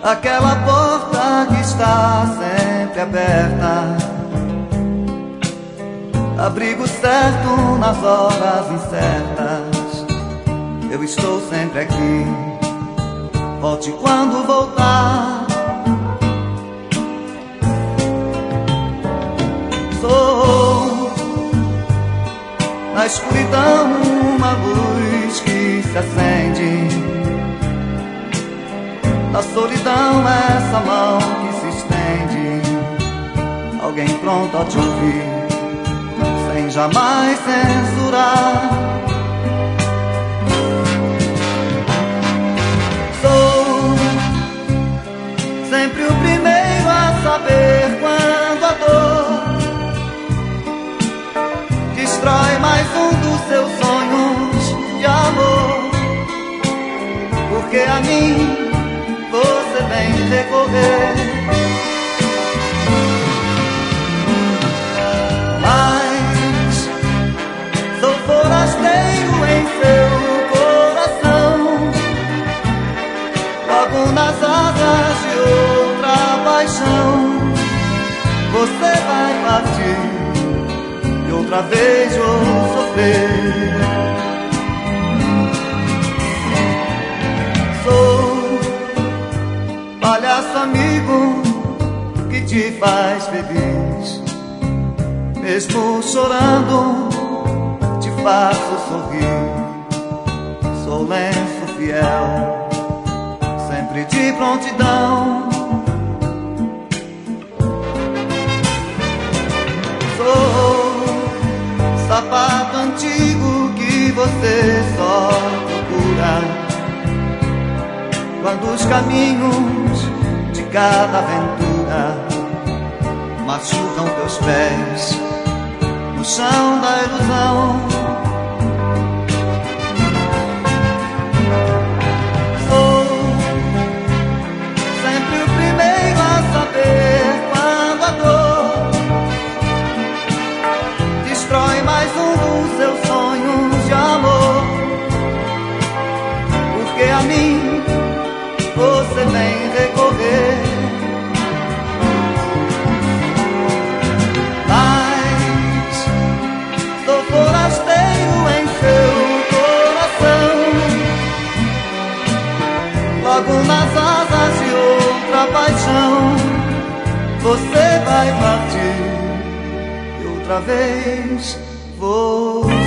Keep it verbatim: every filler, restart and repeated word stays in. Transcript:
aquela porta que está sempre aberta, abrigo certo nas horas incertas. Eu estou sempre aqui, volte quando voltar. Sou na escuridão uma luz que se acende, na solidão essa mão que se estende, alguém pronto a te ouvir, sem jamais censurar. Sou sempre o primeiro a saber quando a dor destrói mais um dos seus sonhos de amor, porque a mim você vem recorrer. Mas sou forasteiro em seu coração, logo nas asas de outra paixão. Você vai partir e outra vez vou sofrer. Sou palhaço amigo que te faz feliz, mesmo chorando te faço sorrir. Sou lenço fiel, sempre de prontidão. Sou sapato antigo que você só procura quando os caminhos de cada aventura machucam teus pés no chão da ilusão. Sou sempre o primeiro a saber quando a dor destrói mais um dos seus sonhos de amor, porque a mim você vem recorrer. Mas sou forasteiro em seu coração, logo nas asas de outra paixão. Você vai partir e outra vez vou